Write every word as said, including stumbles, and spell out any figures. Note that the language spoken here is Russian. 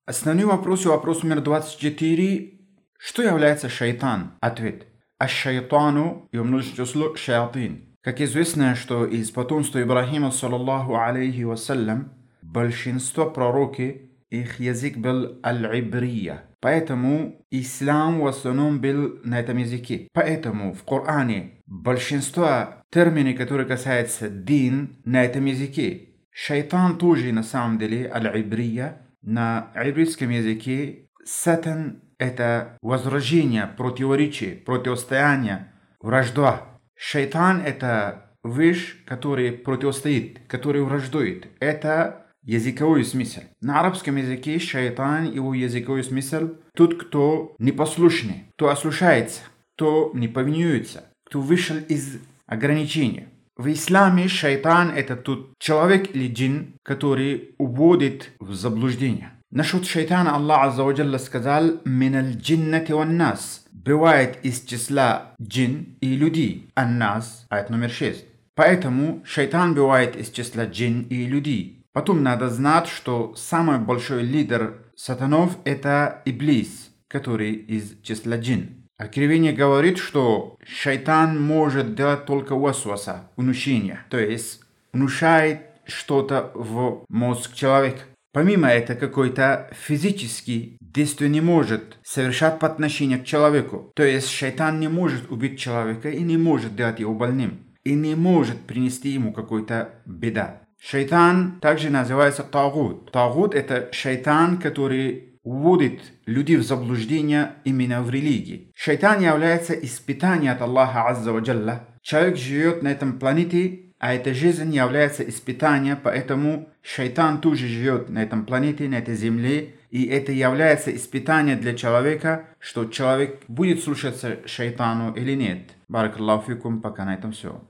Основной вопрос и вопрос номер двадцать четыре. Что является шайтан? Ответ. Аш-шайтану и умножить число шаятин. Как известно, что из потомства Ибрахима, саллаллаху алейхи вассалям, большинство пророки, их язык был аль-ибрия. Поэтому ислам в основном был на этом языке. Поэтому в Коране большинство терминов, которые касаются дин, на этом языке. Шайтан тоже на самом деле аль-ибрия. На ивритском языке сатан – это возражение, противоречие, противостояние, вражда. Шайтан – это вещь, которая противостоит, которая враждует. Это языковой смысл. На арабском языке шайтан, его языковой смысл – тот, кто непослушный, кто ослушается, кто не повинуется, кто вышел из ограничения. В исламе шайтан – это тот человек или джин, который уводит в заблуждение. Насчет шайтана Аллах Азза ва Джалла сказал «Мин аль-джиннати ван нас». Бывает из числа джин и людей. Ан-нас, аят номер шесть. Поэтому шайтан бывает из числа джин и людей. Потом надо знать, что самый большой лидер сатанов – это Иблис, который из числа джин. Откровение говорит, что шайтан может делать только васваса, внушение, то есть внушает что-то в мозг человека. Помимо этого, какой-то физический действие не может совершать по отношению к человеку. То есть шайтан не может убить человека и не может делать его больным. И не может принести ему какой-то беда. Шайтан также называется тагут. Тагут – это шайтан, который вводит людей в заблуждение именно в религии. Шайтан является испытанием от Аллаха Азза ва Джалла. Человек живет на этом планете, а эта жизнь является испытанием, поэтому шайтан тоже живет на этом планете, на этой земле, и это является испытанием для человека, что человек будет слушаться шайтану или нет. Баракаллаху фикум, пока на этом все.